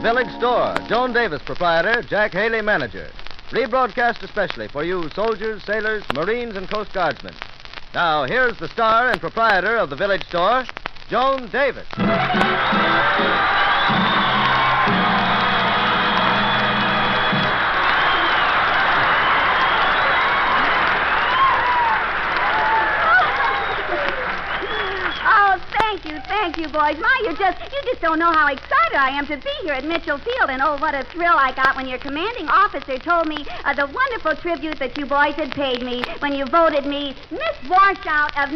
Village Store. Joan Davis, proprietor. Jack Haley, manager. Rebroadcast especially for you soldiers, sailors, Marines, and Coast Guardsmen. Now, here's the star and proprietor of the Village Store, Joan Davis. Thank you, boys. My, you just don't know how excited I am to be here at Mitchell Field. And oh, what a thrill I got when your commanding officer told me the wonderful tribute that you boys had paid me when you voted me Miss Washout of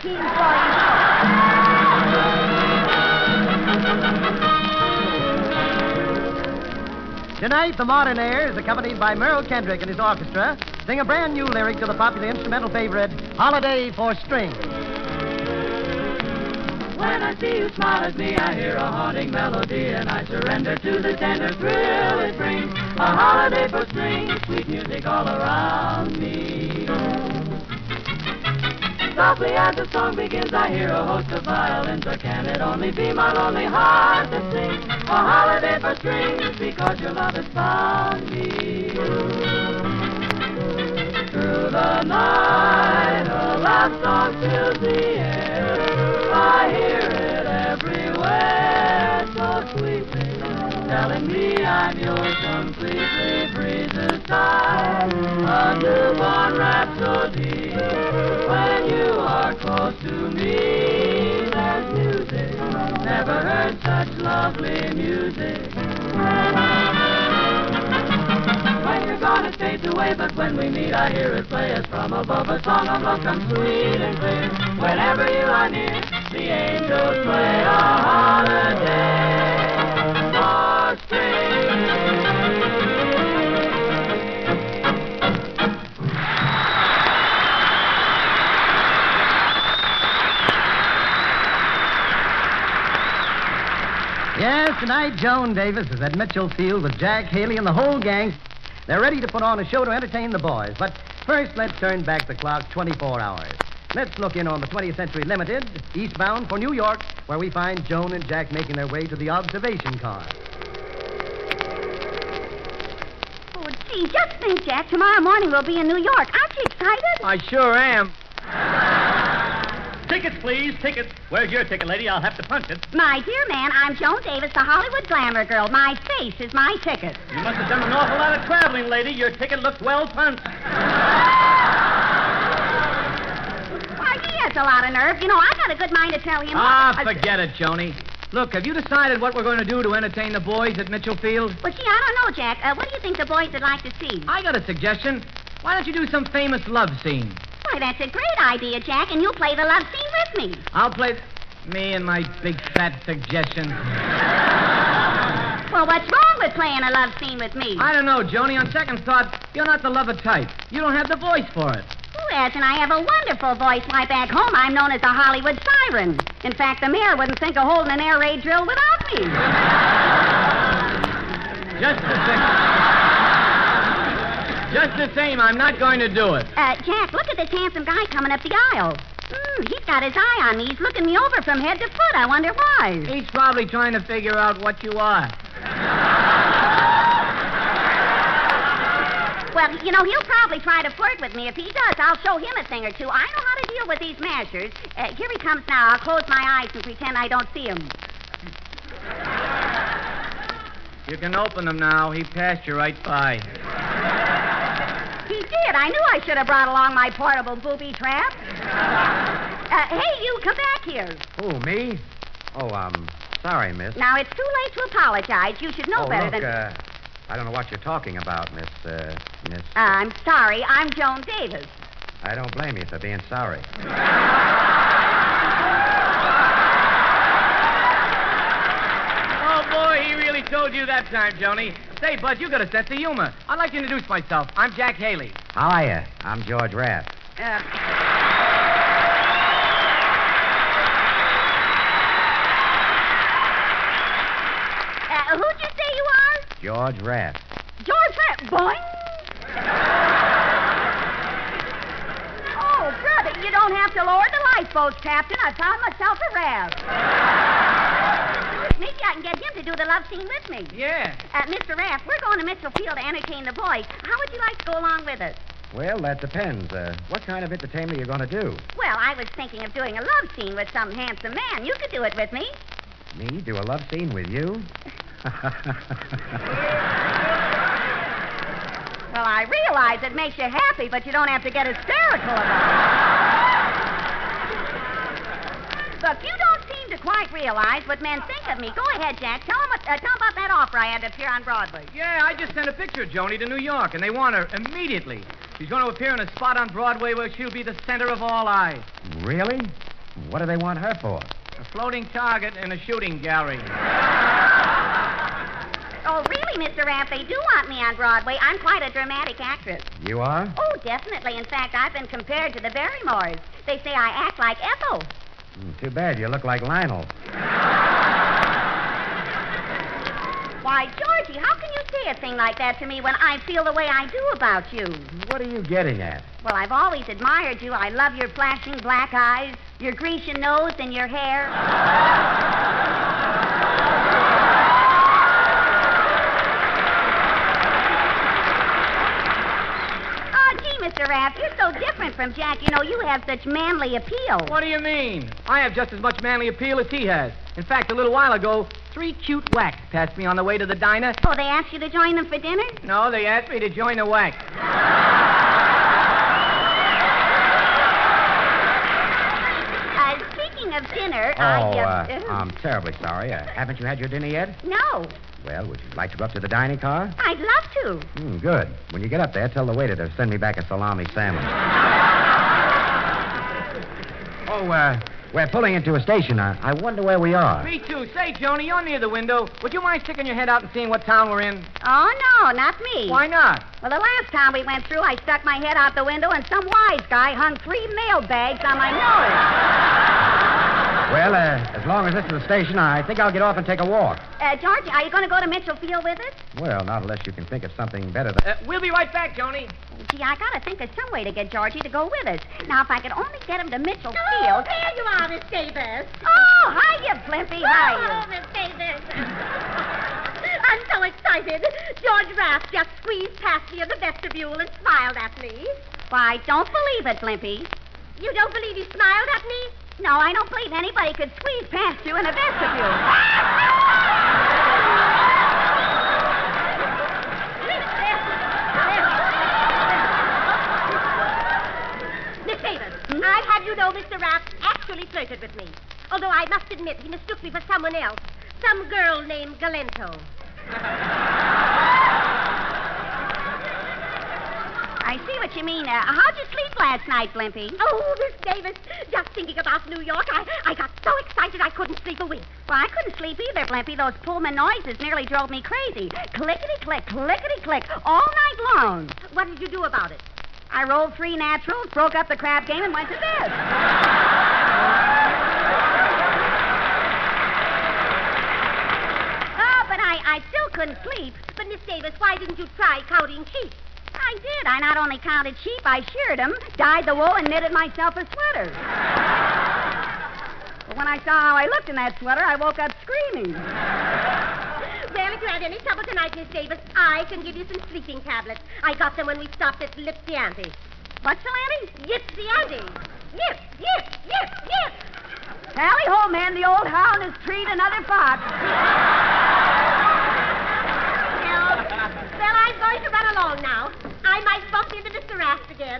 1944. Tonight, the Modernaires, accompanied by Merle Kendrick and his orchestra, sing a brand new lyric to the popular instrumental favorite, Holiday for Strings. When I see you smile at me, I hear a haunting melody, and I surrender to the tender thrill it brings. A holiday for strings, sweet music all around me. Softly as the song begins, I hear a host of violins, or can it only be my lonely heart that sings? A holiday for strings, because your love has found me. Through the night, a love song fills the air. I hear it everywhere, so sweetly, telling me I'm yours completely. Breezes sigh, a newborn rhapsody. When you are close to me, there's music. Never heard such lovely music. When you're gone, it fades away, but when we meet, I hear it play as from above. A song of love comes sweet and clear. Whenever you are near, the angels play a holiday for strings. Yes, tonight Joan Davis is at Mitchell Field with Jack Haley and the whole gang. They're ready to put on a show to entertain the boys. But first, let's turn back the clock 24 hours. Let's look in on the 20th Century Limited, eastbound for New York, where we find Joan and Jack making their way to the observation car. Oh, gee, just think, Jack. Tomorrow morning we'll be in New York. Aren't you excited? I sure am. Tickets, please, tickets. Where's your ticket, lady? I'll have to punch it. My dear man, I'm Joan Davis, the Hollywood glamour girl. My face is my ticket. You must have done an awful lot of traveling, lady. Your ticket looks well punched. Why, he has a lot of nerve. You know, I got a good mind to tell him. Forget it, Joni. Look, have you decided what we're going to do to entertain the boys at Mitchell Field? Well, gee, I don't know, Jack. What do you think the boys would like to see? I got a suggestion. Why don't you do some famous love scene? Why, that's a great idea, Jack, and you'll play the love scene with me. I'll play... Me and my big fat suggestion. Well, what's wrong with playing a love scene with me? I don't know, Joni. On second thought, you're not the lover type. You don't have the voice for it. Who hasn't? I have a wonderful voice. Why, back home, I'm known as a Hollywood siren. In fact, the mayor wouldn't think of holding an air raid drill without me. Just the same, I'm not going to do it. Jack, look at this handsome guy coming up the aisle. He's got his eye on me. He's looking me over from head to foot. I wonder why. He's probably trying to figure out what you are. Well, you know, he'll probably try to flirt with me. If he does, I'll show him a thing or two. I know how to deal with these mashers. Here he comes now. I'll close my eyes and pretend I don't see him. You can open them now. He passed you right by. He did. I knew I should have brought along my portable booby trap. Hey, you, come back here. Who, me? Oh, sorry, miss. Now, it's too late to apologize. You should know better than... I don't know what you're talking about, miss. I'm sorry. I'm Joan Davis. I don't blame you for being sorry. Oh, boy, he really told you that time, Joni. Say, Bud, you got a sense of humor. I'd like to introduce myself. I'm Jack Haley. How are you? I'm George Rath. Who'd you say you are? George Rath. George Rath. Boing! Oh, brother, you don't have to lower the lifeboats, Captain. I found myself a raft. maybe I can get him to do the love scene with me. Yeah. Mr. Raft, we're going to Mitchell Field to entertain the boys. How would you like to go along with us? Well, that depends. What kind of entertainment are you going to do? Well, I was thinking of doing a love scene with some handsome man. You could do it with me. Me do a love scene with you? Well, I realize it makes you happy, but you don't have to get hysterical about it. Look, you don't seem to quite realize what men think of me. Go ahead, Jack. Tell them about that offer I had to appear on Broadway. Yeah, I just sent a picture of Joni to New York, and they want her immediately. She's going to appear in a spot on Broadway where she'll be the center of all eyes. Really? What do they want her for? A floating target in a shooting gallery. Oh, really, Mr. Raft? They do want me on Broadway. I'm quite a dramatic actress. You are? Oh, definitely. In fact, I've been compared to the Barrymores. They say I act like Ethel. Too bad. You look like Lionel. Why, Georgie, how can you say a thing like that to me when I feel the way I do about you? What are you getting at? Well, I've always admired you. I love your flashing black eyes, your Grecian nose, and your hair. Mr. Raft, you're so different from Jack. You know, you have such manly appeal. What do you mean? I have just as much manly appeal as he has. In fact, a little while ago, 3 cute whacks passed me on the way to the diner. Oh, they asked you to join them for dinner? No, they asked me to join the whack. Speaking of dinner, I'm terribly sorry. Haven't you had your dinner yet? No. Well, would you like to go up to the dining car? I'd love to. Good. When you get up there, tell the waiter to send me back a salami sandwich. We're pulling into a station. I wonder where we are. Me too. Say, Joni, you're near the window. Would you mind sticking your head out and seeing what town we're in? Oh, no, not me. Why not? Well, the last time we went through, I stuck my head out the window and some wise guy hung 3 mail bags on my nose. Well, as long as this is the station, I think I'll get off and take a walk. Georgie, are you going to go to Mitchell Field with us? Well, not unless you can think of something better than... We'll be right back, Joni. Gee, I got to think of some way to get Georgie to go with us. Now, if I could only get him to Mitchell Field... There you are, Miss Davis. Oh, hiya, Blimpy. Hiya. Oh, Miss Davis. I'm so excited. George Raft just squeezed past me in the vestibule and smiled at me. Why, don't believe it, Blimpy. You don't believe he smiled at me? No, I don't believe anybody could squeeze past you in a vestibule. Miss Davis, I'd have you know Mr. Raft actually flirted with me. Although I must admit he mistook me for someone else. Some girl named Galento. I see what you mean. How'd you sleep last night, Blimpy? Oh, Miss Davis, just thinking about New York, I got so excited I couldn't sleep a wink. Well, I couldn't sleep either, Blimpy. Those Pullman noises nearly drove me crazy. Clickety-click, clickety-click, all night long. What did you do about it? I rolled 3 naturals, broke up the crap game, and went to bed. Oh, but I still couldn't sleep. But, Miss Davis, why didn't you try counting sheep? I did. I not only counted sheep, I sheared them, dyed the wool, and knitted myself a sweater. But when I saw how I looked in that sweater, I woke up screaming. Well, if you have any trouble tonight, Miss Davis, I can give you some sleeping tablets. I got them when we stopped at Lipsy Ante. What's the ante? Yipsy Ante. Yip, yip, yip, yip. Tally ho, man. The old hound has treed another fox. Well, I'm going to run along now. I might bump into Mr. Raft again.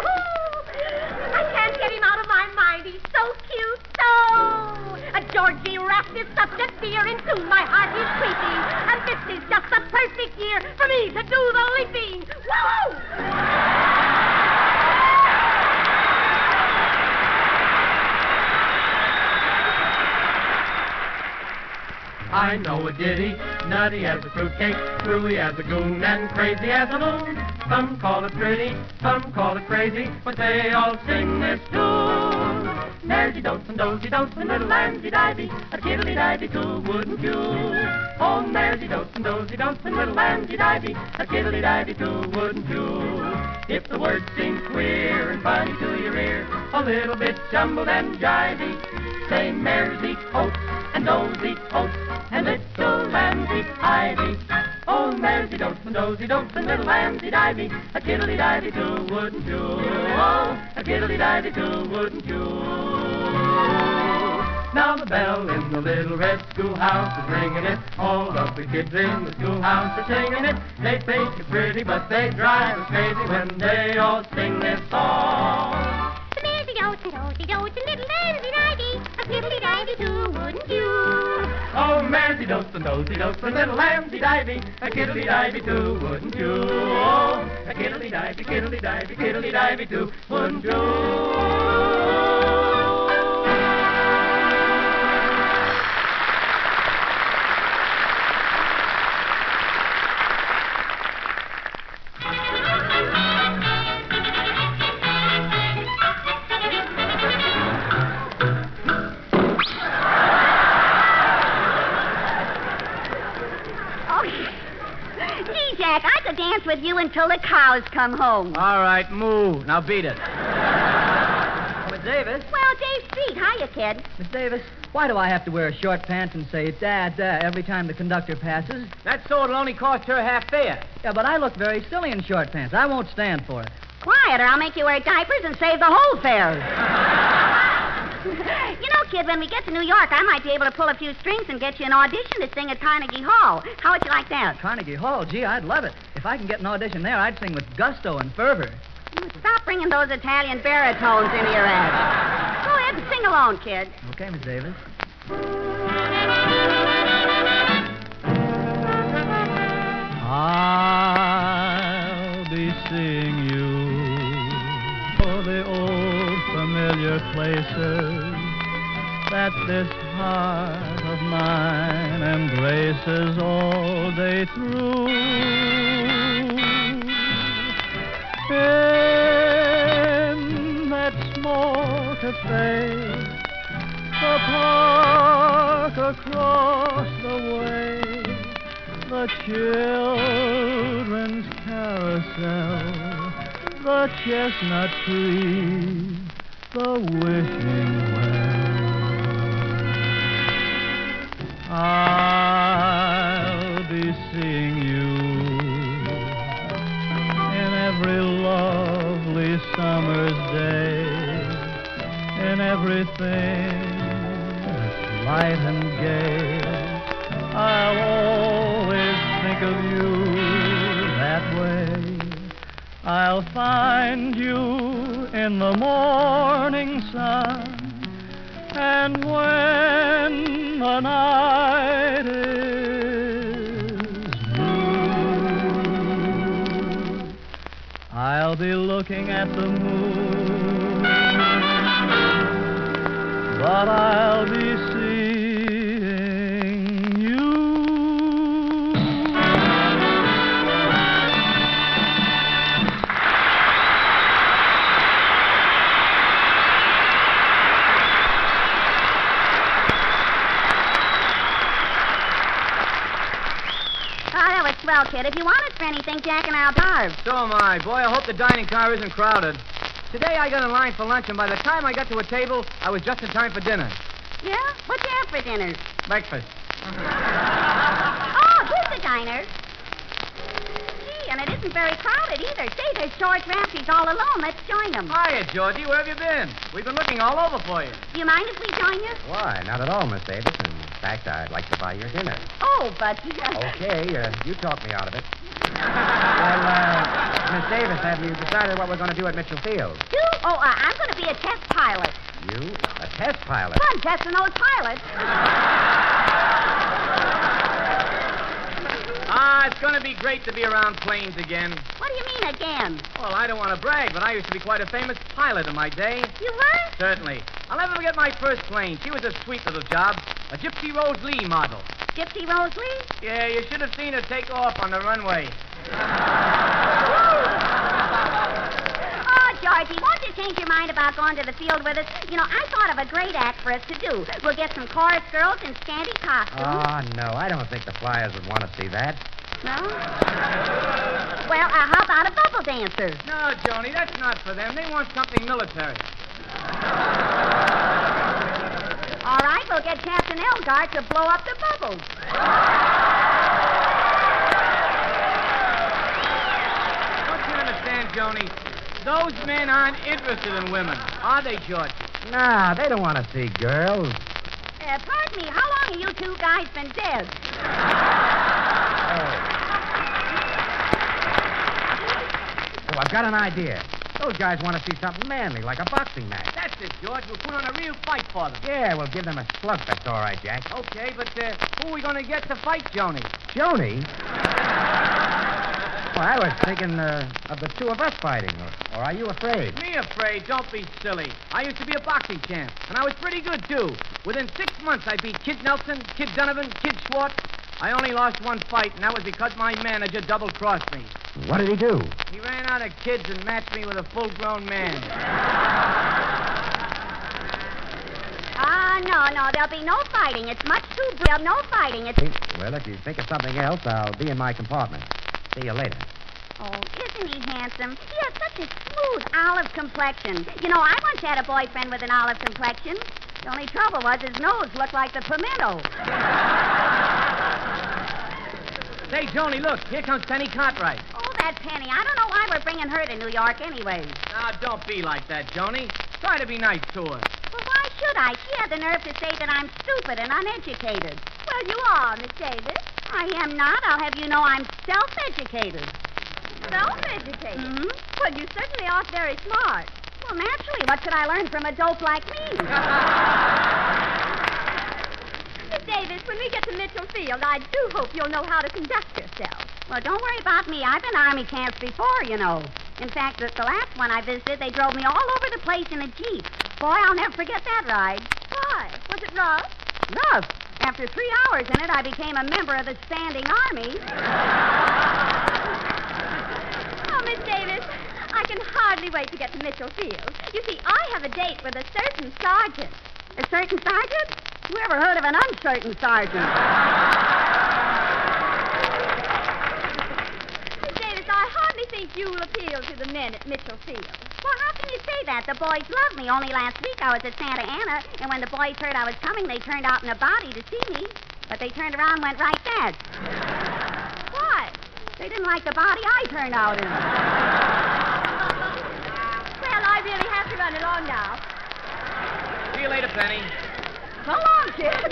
I can't get him out of my mind. He's so cute, so... Georgie Raft is such a dear, and soon my heart is creeping. And this is just the perfect year for me to do the leaping. Woo! I know a ditty, nutty as a fruitcake, screwy as a goon, and crazy as a moon. Some call it pretty, some call it crazy, but they all sing this tune. There's dotes and dozy dotes and little lambsy divey, a tiddly divey too, wouldn't you? Oh, there's dotes and dozy dotes and little lambsy divey, a tiddly divey too, wouldn't you? If the words seem queer and funny to your ear, a little bit jumbled and jivey, say mares eat oats, and does eat oats, and little lambs eat ivy. Oh, mares eat oats, and does eat oats, and little lambs eat ivy. A kiddly-divey too, wouldn't you? Oh, a kiddly-divey too, wouldn't you? Now the bell in the little red schoolhouse is ringing it. All of the kids in the schoolhouse are singing it. They think it's pretty, but they drive us crazy when they all sing this song. The mares eat oats, and does eat oats, and little lambs eat ivy. A kiddly-divey too, wouldn't you? Oh, mares eat oats, and does eat oats, and little lambs eat ivy. A kiddly-divey too, wouldn't you? Oh, a kiddly-divey, kiddly-divey, kiddly-divey too, wouldn't you? Jack, I could dance with you until the cows come home. All right, move. Now beat it. Miss Davis? Well, Dave Street, hiya, kid. Miss Davis, why do I have to wear short pants and say Dad every time the conductor passes? That's so it'll only cost her half fare. Yeah, but I look very silly in short pants. I won't stand for it. Quiet, or I'll make you wear diapers and save the whole fare. You know, kid, when we get to New York, I might be able to pull a few strings and get you an audition to sing at Carnegie Hall. How would you like that? Carnegie Hall? Gee, I'd love it. If I can get an audition there, I'd sing with gusto and fervor. Stop bringing those Italian baritones into your act. Go ahead and sing along, kid. Okay, Miss Davis. I'll be seeing you for the old familiar places that this heart of mine embraces all day through. In that small cafe, the park across the way, the children's carousel, the chestnut tree, the wishing well. I'll be seeing you in every lovely summer's day, in everything that's light and gay. I'll always think of you that way. I'll find you in the morning sun, and when the night is blue, I'll be looking at the moon, but I'll be seeing you. Well, kid, if you want us for anything, Jack and I'll carve. So am I. Boy, I hope the dining car isn't crowded. Today I got in line for lunch, and by the time I got to a table, I was just in time for dinner. Yeah? What'd you have for dinner? Breakfast. Oh, here's the diner. Gee, and it isn't very crowded either. Say, there's George Ramsey's all alone. Let's join him. Hiya, Georgie. Where have you been? We've been looking all over for you. Do you mind if we join you? Why, not at all, Miss Davis. In fact, I'd like to buy your dinner. Oh, but... Okay, you talk me out of it. Well, Miss Davis, have you decided what we're going to do at Mitchell Field? You? Oh, I'm going to be a test pilot. You? A test pilot? Fun testing those pilots. It's going to be great to be around planes again. What do you mean, again? Well, I don't want to brag, but I used to be quite a famous pilot in my day. You were? Certainly. I'll never forget my first plane. She was a sweet little job. A Gypsy Rose Lee model. Gypsy Rose Lee? Yeah, you should have seen her take off on the runway. Oh, Georgie, won't you change your mind about going to the field with us? You know, I thought of a great act for us to do. We'll get some chorus girls in scanty costumes. Oh, no, I don't think the Flyers would want to see that. No? Well, how about a bubble dancer? No, Joni, that's not for them. They want something military. We'll get Captain Elgart to blow up the bubbles. Don't you understand, Joni? Those men aren't interested in women, are they, George? Nah, they don't want to see girls. Pardon me, how long have you two guys been dead? Oh, I've got an idea. Those guys want to see something manly, like a boxing match. That's it, George. We'll put on a real fight for them. Yeah, we'll give them a slugfest, all right, Jack. Okay, but who are we going to get to fight, Joni? Joni? Well, I was thinking of the two of us fighting. Or are you afraid? Me afraid? Don't be silly. I used to be a boxing champ, and I was pretty good, too. Within 6 months, I beat Kid Nelson, Kid Donovan, Kid Schwartz. I only lost one fight, and that was because my manager double-crossed me. What did he do? He ran out of kids and matched me with a full-grown man. No, there'll be no fighting. It's much too no fighting. It's... Well, if you think of something else, I'll be in my compartment. See you later. Oh, isn't he handsome? He has such a smooth olive complexion. You know, I once had a boyfriend with an olive complexion. The only trouble was his nose looked like the pimento. Say, Joni, look. Here comes Penny Cartwright. Oh, that Penny. I don't know why we're bringing her to New York anyway. Now, don't be like that, Joni. Try to be nice to her. Well, why should I? She had the nerve to say that I'm stupid and uneducated. Well, you are, Miss Davis. I am not. I'll have you know I'm self-educated. Self-educated? Mm-hmm. Well, you certainly are very smart. Well, naturally. What could I learn from a dope like me? Miss Davis, when we get to Mitchell Field, I do hope you'll know how to conduct yourself. Well, don't worry about me. I've been to Army camps before, you know. In fact, the last one I visited, they drove me all over the place in a Jeep. Boy, I'll never forget that ride. Why? Was it rough? Rough. After 3 hours in it, I became a member of the Standing Army. Oh, Miss Davis, I can hardly wait to get to Mitchell Field. You see, I have a date with a certain sergeant. A certain sergeant? Who ever heard of an uncertain sergeant? Miss Davis, I hardly think you'll appeal to the men at Mitchell Field. Well, how can you say that? The boys love me. Only last week I was at Santa Ana, and when the boys heard I was coming, they turned out in a body to see me. But they turned around and went right back. Why? They didn't like the body I turned out in. Well, I really have to run along now. See you later, Penny. So long, kid.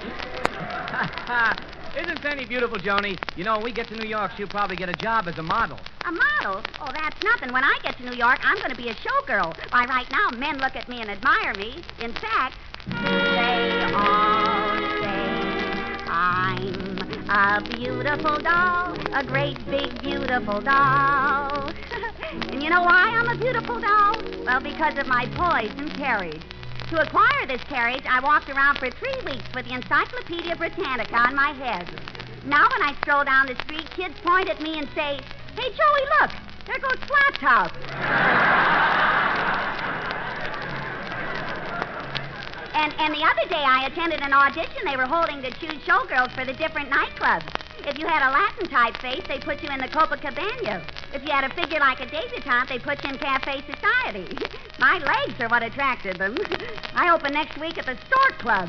Isn't Penny beautiful, Joni? You know, when we get to New York, she'll probably get a job as a model. A model? Oh, that's nothing. When I get to New York, I'm going to be a showgirl. Why, right now, men look at me and admire me. In fact, they all say I'm a beautiful doll, a great big beautiful doll. And you know why I'm a beautiful doll? Well, because of my poise and carriage. To acquire this carriage, I walked around for 3 weeks with the Encyclopedia Britannica on my head. Now when I stroll down the street, kids point at me and say, "Hey, Joey, look, there goes Flat Top." And the other day I attended an audition they were holding to choose showgirls for the different nightclubs. If you had a Latin-type face, they put you in the Copacabana. If you had a figure like a debutante, they put you in Cafe Society. My legs are what attracted them. I open next week at the Stork Club.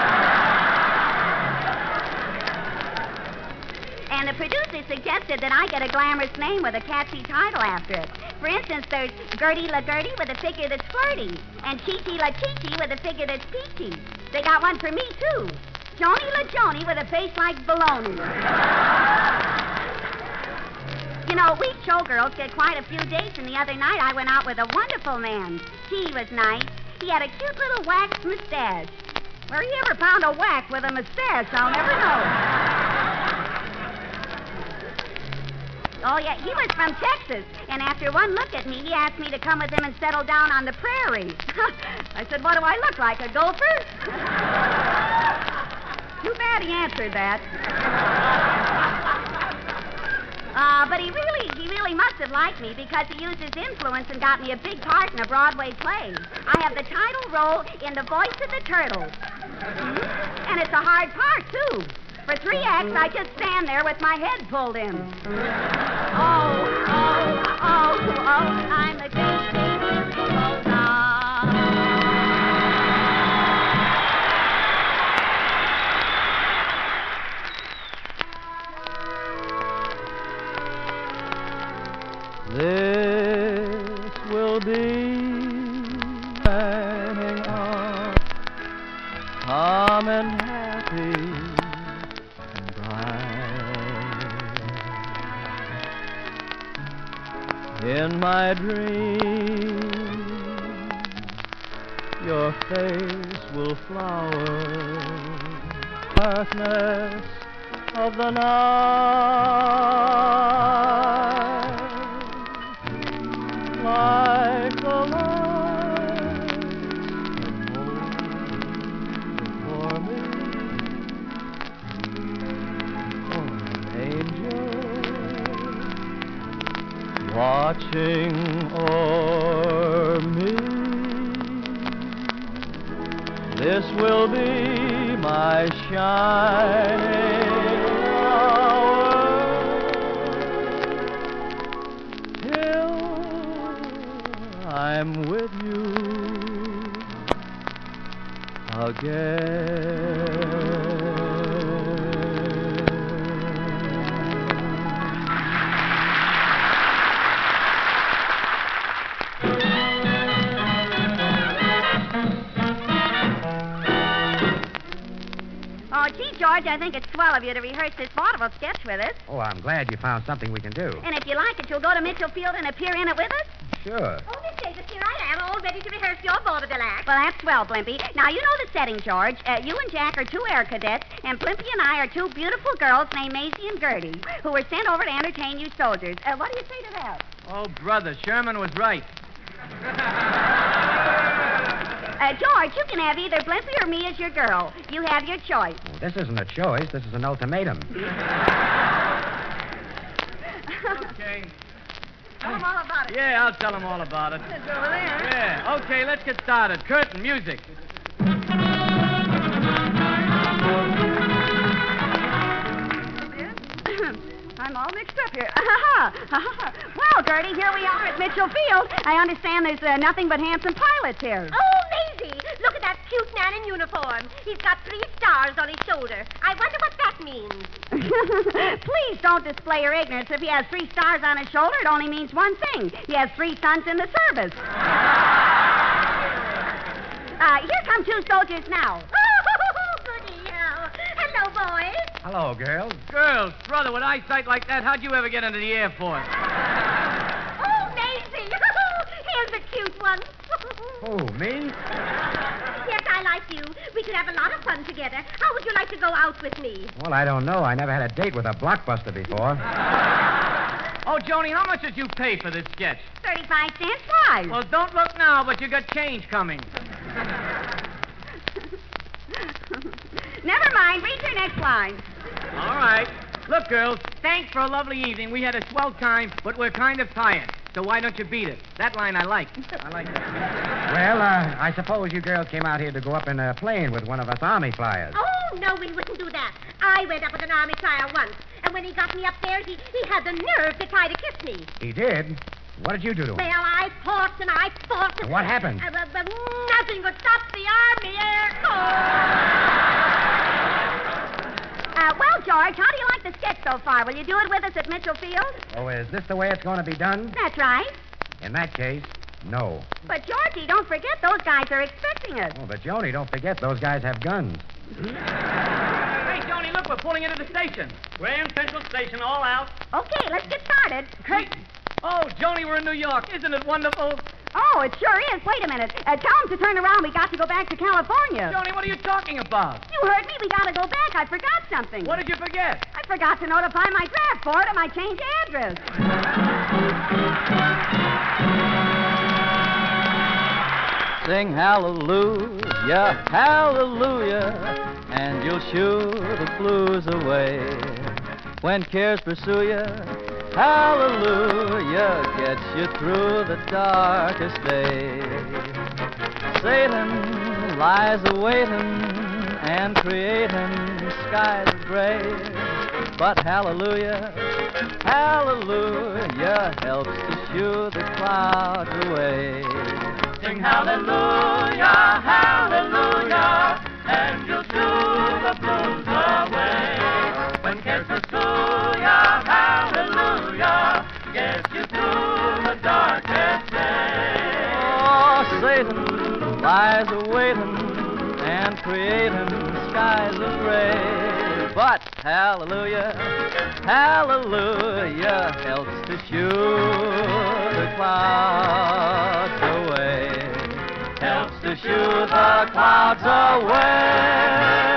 And the producer suggested that I get a glamorous name with a catchy title after it. For instance, there's Gertie La Gertie with a figure that's flirty, and Chichi La Chichi with a figure that's peachy. They got one for me, too. Joni La Joni with a face like baloney. You know, we showgirls get quite a few dates, and the other night I went out with a wonderful man. He was nice. He had a cute little waxed mustache. Where he ever found a whack with a mustache, I'll never know. Oh, yeah, he was from Texas, and after one look at me, he asked me to come with him and settle down on the prairie. I said, what do I look like, a gopher? Too bad he answered that. But he really must have liked me because he used his influence and got me a big part in a Broadway play. I have the title role in The Voice of the Turtles. Mm-hmm. And it's a hard part, too. For 3 acts, I just stand there with my head pulled in. I'm the great big beautiful doll. This will be shining on, calm and happy and bright. In my dreams, your face will flower, darkness of the night, like the lights that hold before me. Oh, an angel watching o'er me. This will be my shining hour till I'm with you Oh, gee, George, I think it's swell of you to rehearse this vaudeville sketch with us. Oh, I'm glad you found something we can do. And if you like it, you'll go to Mitchell Field and appear in it with us? Sure. Oh, Miss Davis, here I am, all ready to rehearse your vaudeville act. Well, that's swell, Blimpie. Now, you know the setting, George. You and Jack are two air cadets, and Blimpie and I are two beautiful girls named Maisie and Gertie, who were sent over to entertain you soldiers. What do you say to that? Oh, brother, Sherman was right. George, you can have either Blimpie or me as your girl. You have your choice. Oh, this isn't a choice. This is an ultimatum. Okay. Tell them all about it. Yeah, I'll tell them all about it. It's over there. Yeah, okay, let's get started. Curtain, music. I'm all mixed up here. Well, Gertie, here we are at Mitchell Field. I understand there's nothing but handsome pilots here. Oh, Maisie, look at that cute man in uniform. He's got 3 stars on his shoulder. I wonder what that means. Please don't display your ignorance. If he has 3 stars on his shoulder, it only means one thing. He has 3 sons in the service. Here come 2 soldiers now. Oh, goody. Hello, boys. Hello, girls. Girls, brother, with eyesight like that, how'd you ever get into the Air Force? Oh, Maisie. Here's a cute one. Oh, me? Yes, I like you. We could have a lot of fun together. How would you like to go out with me? Well, I don't know. I never had a date with a blockbuster before. Oh, Joni, how much did you pay for this sketch? 35 cents. Why? Well, don't look now, but you got change coming. Never mind. Read your next line. All right. Look, girls, thanks for a lovely evening. We had a swell time, but we're kind of tired. So why don't you beat it? That line I like. I like that. Well, I suppose you girls came out here to go up in a plane with one of us Army flyers. Oh, no, we wouldn't do that. I went up with an Army flyer once, and when he got me up there, he had the nerve to try to kiss me. He did? What did you do to him? Well, I fought and I fought. What happened? Nothing could stop the Army Air Corps. Well, George, how do you like the sketch so far? Will you do it with us at Mitchell Field? Oh, is this the way it's going to be done? That's right. In that case, no. But, Georgie, don't forget those guys are expecting us. Oh, but Joni, don't forget those guys have guns. Hey, Joni, look, we're pulling into the station. Grand Central Station, all out. Okay, let's get started. Oh, Joni, we're in New York. Isn't it wonderful? Oh, it sure is. Wait a minute. Tell them to turn around. We got to go back to California. Joni, what are you talking about? You heard me. We got to go back. I forgot something. What did you forget? I forgot to notify my draft board of my change of address. Sing hallelujah, hallelujah, and you'll shoo the blues away. When cares pursue you, hallelujah gets you through the darkest day. Satan lies awaiting and creating skies of gray. But hallelujah, hallelujah helps to shoo the clouds away. Sing hallelujah, hallelujah, and you'll shoo the blues away. When cares pursue ya, hallelujah, gets you through lies awaiting and creating skies of gray. But hallelujah, hallelujah helps to shoo the clouds away. Helps to shoo the clouds away.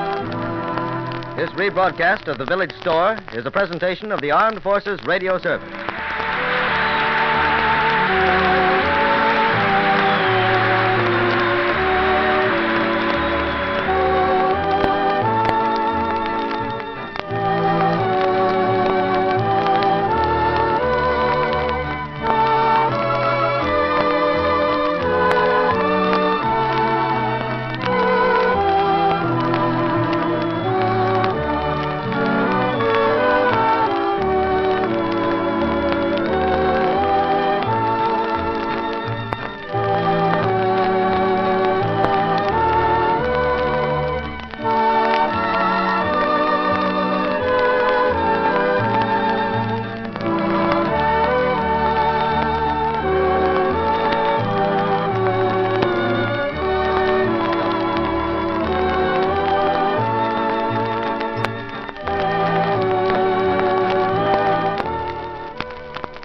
This rebroadcast of the Village Store is a presentation of the Armed Forces Radio Service.